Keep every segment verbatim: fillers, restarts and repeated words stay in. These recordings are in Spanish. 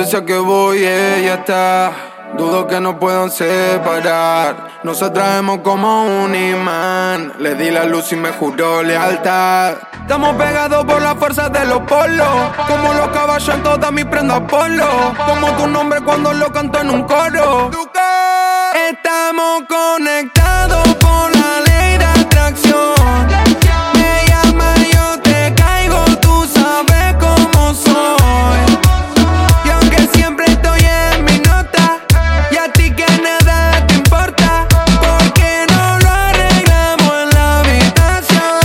donde sea que voy ella está. Dudo que nos puedan separar. Nos atraemos como un imán. Le di la luz y me juró lealtad. Estamos pegados por la fuerza de los polos. Como los caballos en todas mis prendas polo. Como tu nombre cuando lo canto en un coro. Estamos conectados por la ley de atracción. Me llama y yo te caigo, tú sabes cómo soy. Y aunque siempre estoy en mi nota, y a ti que nada te importa, porque no lo arreglamos en la habitación,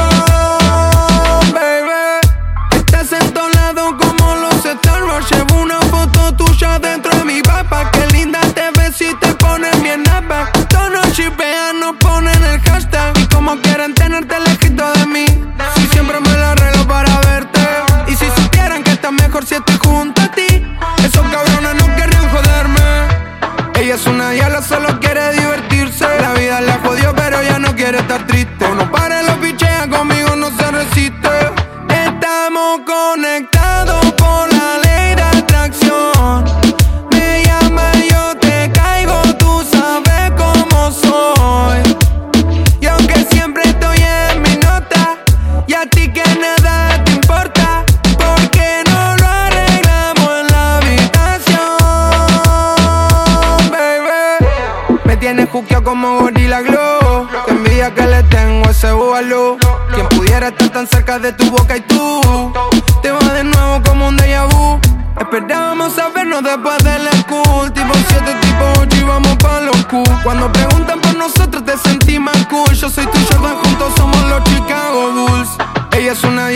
baby. Estás entonado como los Star Wars. Llevo una foto tuya dentro de mi papa. Qué linda te ves si te pones bien napa. Todos nos chipean, nos ponen el hashtag. Y como quieren tenerte lejito de mí, si siempre me la arreglo para verte. Y si supieran que está mejor si estoy junto a ti, esos cabrones no querrían joderme. Ella es una diabla, solo quiere divertirse. La vida la jodió, pero ya no quiere estar triste. Uno para lo pichea, conmigo no se resiste. Estamos conectados por la ley de atracción. Me llama y yo te caigo, tú sabes cómo soy. Y aunque siempre estoy en mi nota, y a ti que nada te importa, porque no lo arreglamos en la habitación, baby. Me tienes juqueado como Gorilla Glow. Qué envidia que le tengo a ese búbalo. Quien pudiera estar tan cerca de tu boca y tú te vas de nuevo como un déjà vu. Esperábamos a vernos después del school. Tipo siete, tipo ocho y vamos pa' los Q. Cuando preguntan por nosotros te sentí más cool. Yo soy tu Jordan, juntos somos los Chicago Bulls. Ella es una